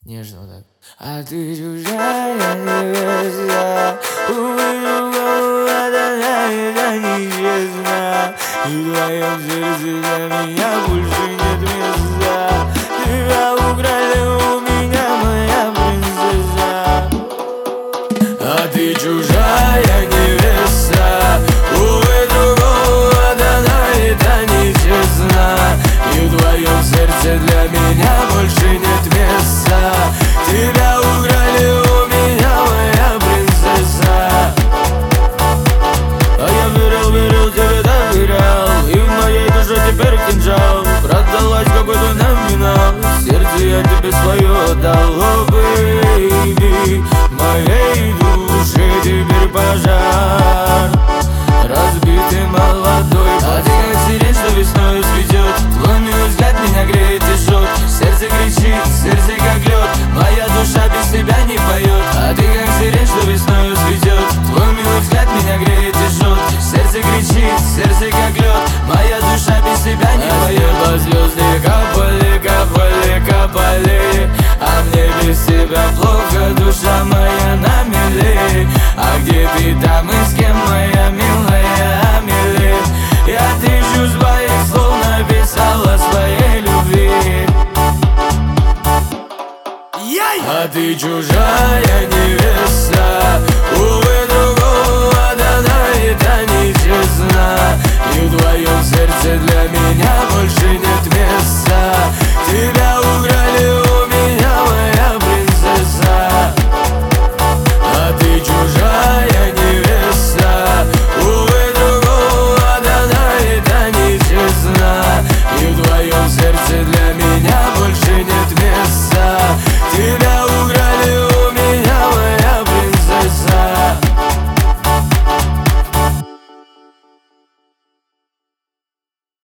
Нежно вот так. А ты чужая невеста, увы, другого это нечестно. И в твоем сердце для меня больше нет места. Тебя украли у меня, моя принцесса. А ты чужая невеста, увы, другого это нечестно. И в твоем сердце для меня больше нет места. Тебя украли у меня, моя принцесса. А я верил, тебе доверял. И в моей душе теперь кинжал. Продалась какой-то номинал. Сердце я тебе свое отдал. О, бэйби, моей душе теперь пожар. Разбитый молодой, а ты как сирень, что весною цветет. Твой милый взгляд меня греет и жжет. Сердце кричит, сердце как лед. Моя душа без тебя не поет. А ты как сирень, что весною цветет. Твой милый взгляд меня греет и жжет. Сердце кричит, сердце как лед. Моя душа без тебя не поет. А звезды капали, капали, капали. А мне без тебя плохо, душа моя на мели. А где ты там и с кем, моя милая Амели? Я тысячу своих слов написала своей любви. А ты чужая невеста, увы, другого это нечестно. И в твоем сердце для меня